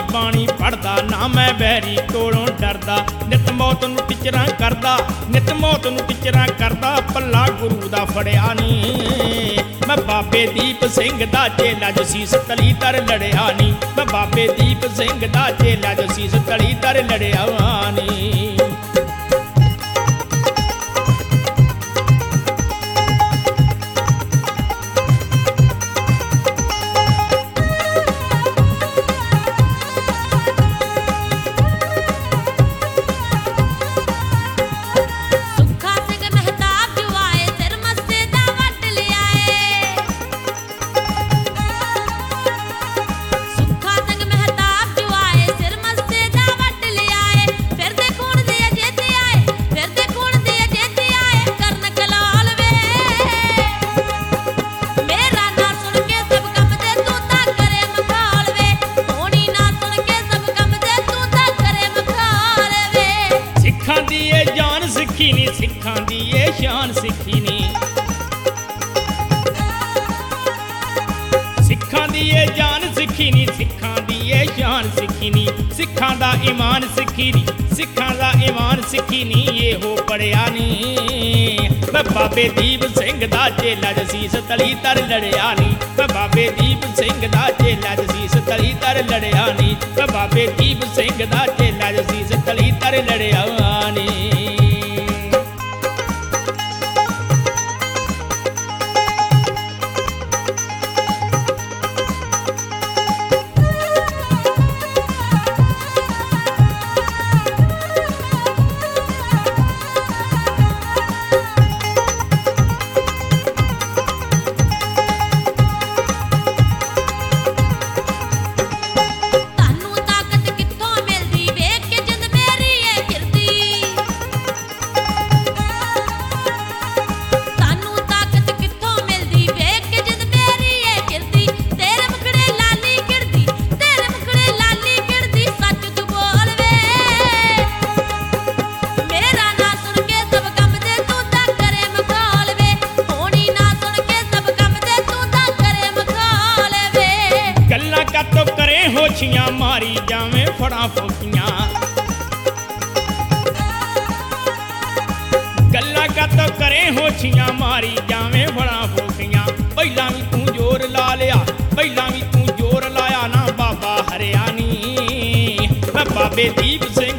ਬਾਣੀ ਪੜਦਾ ਨਾ ਮੈਂ ਬਹਿਰੀ ਕੋਲੋਂ ਡਰਦਾ। ਨਿਤ ਮੌਤ ਨੂੰ ਟਿਚਰਾਂ ਕਰਦਾ, ਨਿਤ ਮੌਤ ਨੂੰ ਟਿਚਰਾਂ ਕਰਦਾ, ਪੱਲਾ ਗੁਰੂ ਦਾ ਫੜਿਆ ਨੀ। ਮੈਂ ਬਾਬੇ ਦੀਪ ਸਿੰਘ ਦਾ ਚੇਲਾ ਜੋ ਸੀਸ ਤਲੀ ਦਰ ਲੜਿਆ ਨੀ। ਮੈਂ ਬਾਬੇ ਦੀਪ ਸਿੰਘ ਦਾ ਚੇਲਾ ਜੋ ਸੀਸ ਤਲੀ ਦਰ ਲੜਿਆ ਨੀ। ਸਿੱਖਾਂ ਦੀ ਇਹ ਸ਼ਾਨ ਸਿੱਖੀ ਨੀ। ਸਿੱਖਾਂ ਦੀ ਇਹ ਜਾਨ ਸਿੱਖੀ ਨੀ, ਸਿੱਖਾਂ ਦੀ ਇਹ ਸ਼ਾਨ ਸਿੱਖੀ ਨੀ। ਸਿੱਖਾਂ ਦਾ ਈਮਾਨ ਸਿੱਖੀ ਨੀ, ਸਿੱਖਾਂ ਦਾ ਈਮਾਨ ਸਿੱਖੀ ਨੀ। ਇਹੋ ਪੜਿਆ ਨੀ। ਮੈਂ ਬਾਬੇ ਦੀਪ ਸਿੰਘ ਦਾ ਚੇਲਾ ਜੋ ਸੀਸ ਤਲੀ ਦਰ ਲੜਿਆ ਨੀ। ਮੈਂ ਬਾਬੇ ਦੀਪ ਸਿੰਘ ਦਾ ਚੇਲਾ ਜੋ ਸੀਸ ਤਲੀ ਦਰ ਲੜਿਆ ਨੀ। ਮੈਂ ਬਾਬੇ ਦੀਪ ਸਿੰਘ ਦਾ ਚੇਲਾ ਜੋ ਸੀਸ ਤਲੀ ਦਰ ਲੜਿਆ ਨੀ। ਹੋਛੀਆਂ ਮਾਰੀ ਜਾਵੇਂ ਫੜਾਂ ਫੋਕੀਆਂ। ਗੱਲਾਂ ਕਾਤੋਂ ਕਰੇ ਹੋਛੀਆਂ ਮਾਰੀ ਜਾਵੇਂ ਫੜਾਂ ਫੋਕੀਆਂ। ਪਹਿਲਾਂ ਵੀ ਤੂੰ ਜ਼ੋਰ ਲਾ ਲਿਆ, ਪਹਿਲਾਂ ਵੀ ਤੂੰ ਜ਼ੋਰ ਲਾਇਆ ਨਾ ਬਾਬਾ ਹਰਿਆ ਨੀ। ਮੈਂ ਬਾਬੇ ਦੀਪ ਸਿੰਘ